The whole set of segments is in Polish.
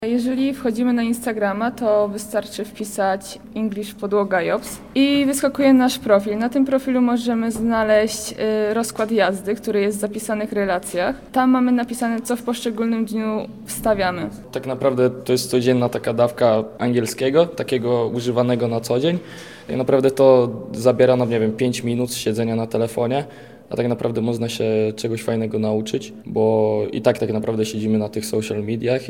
Jeżeli wchodzimy na Instagrama, to wystarczy wpisać English podłoga Jobs i wyskakuje nasz profil. Na tym profilu możemy znaleźć rozkład jazdy, który jest w zapisanych relacjach. Tam mamy napisane, co w poszczególnym dniu wstawiamy. Tak naprawdę to jest codzienna taka dawka angielskiego, takiego używanego na co dzień. I naprawdę to zabiera nam, 5 minut siedzenia na telefonie, a tak naprawdę można się czegoś fajnego nauczyć, bo i tak naprawdę siedzimy na tych social mediach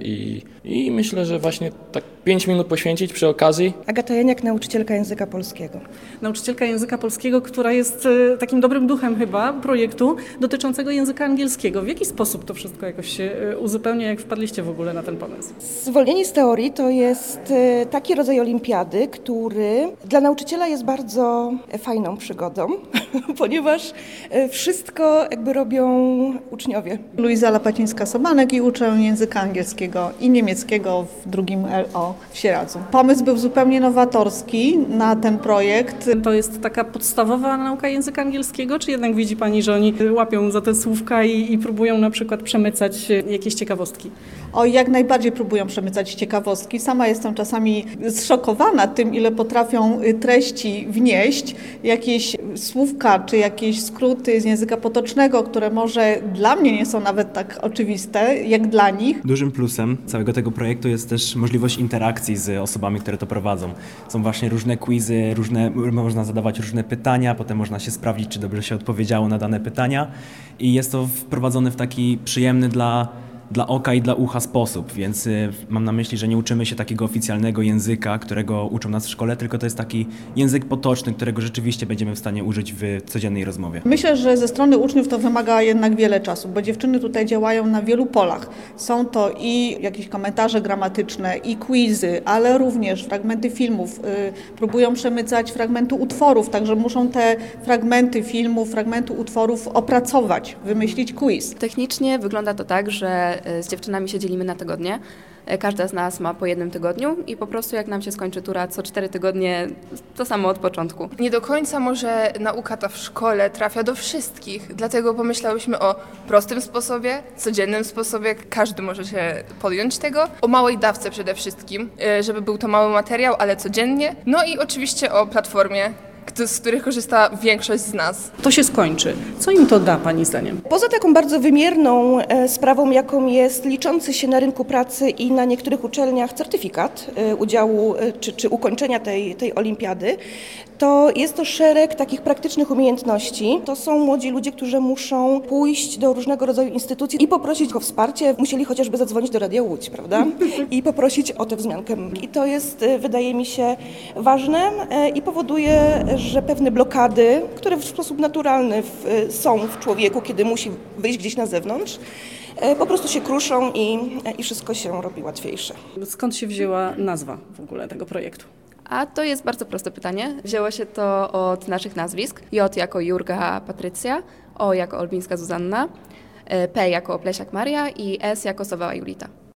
i myślę, że właśnie tak 5 minut poświęcić przy okazji. Agata Janiak, nauczycielka języka polskiego. Nauczycielka języka polskiego, która jest takim dobrym duchem chyba projektu dotyczącego języka angielskiego. W jaki sposób to wszystko jakoś się uzupełnia, jak wpadliście w ogóle na ten pomysł? Zwolnienie z teorii to jest taki rodzaj olimpiady, który dla nauczyciela jest bardzo fajną przygodą, ponieważ wszystko jakby robią uczniowie. Luiza Lapacińska-Sobanek i uczę języka angielskiego i niemieckiego w drugim LO w Sieradzu. Pomysł był zupełnie nowatorski na ten projekt. To jest taka podstawowa nauka języka angielskiego, czy jednak widzi Pani, że oni łapią za te słówka i próbują na przykład przemycać jakieś ciekawostki? O, jak najbardziej próbują przemycać ciekawostki. Sama jestem czasami zszokowana tym, ile potrafią treści wnieść. Jakieś słówka czy jakieś skróty z języka potocznego, które może dla mnie nie są nawet tak oczywiste, jak dla nich. Dużym plusem całego tego projektu jest też możliwość interakcji z osobami, które to prowadzą. Są właśnie różne quizy, można zadawać różne pytania, potem można się sprawdzić, czy dobrze się odpowiedziało na dane pytania i jest to wprowadzone w taki przyjemny dla oka i dla ucha sposób, więc mam na myśli, że nie uczymy się takiego oficjalnego języka, którego uczą nas w szkole, tylko to jest taki język potoczny, którego rzeczywiście będziemy w stanie użyć w codziennej rozmowie. Myślę, że ze strony uczniów to wymaga jednak wiele czasu, bo dziewczyny tutaj działają na wielu polach. Są to i jakieś komentarze gramatyczne, i quizy, ale również fragmenty filmów. Próbują przemycać fragmenty utworów, także muszą te fragmenty filmów, fragmenty utworów opracować, wymyślić quiz. Technicznie wygląda to tak, że z dziewczynami się dzielimy na tygodnie. Każda z nas ma po jednym tygodniu i po prostu jak nam się skończy tura co 4 tygodnie, to samo od początku. Nie do końca może nauka ta w szkole trafia do wszystkich, dlatego pomyślałyśmy o prostym sposobie, codziennym sposobie, każdy może się podjąć tego, o małej dawce przede wszystkim, żeby był to mały materiał, ale codziennie, no i oczywiście o platformie, z których korzysta większość z nas. To się skończy. Co im to da, Pani zdaniem? Poza taką bardzo wymierną sprawą, jaką jest liczący się na rynku pracy i na niektórych uczelniach certyfikat udziału czy ukończenia tej olimpiady, to jest to szereg takich praktycznych umiejętności. To są młodzi ludzie, którzy muszą pójść do różnego rodzaju instytucji i poprosić o wsparcie. Musieli chociażby zadzwonić do Radia Łódź, prawda? I poprosić o tę wzmiankę. I to jest, wydaje mi się, ważne i powoduje, że pewne blokady, które w sposób naturalny są w człowieku, kiedy musi wyjść gdzieś na zewnątrz, po prostu się kruszą i wszystko się robi łatwiejsze. Skąd się wzięła nazwa w ogóle tego projektu? A to jest bardzo proste pytanie. Wzięło się to od naszych nazwisk. J jako Jurga Patrycja, O jako Olbińska Zuzanna, P jako Plesiak Maria i S jako Sowała Julita.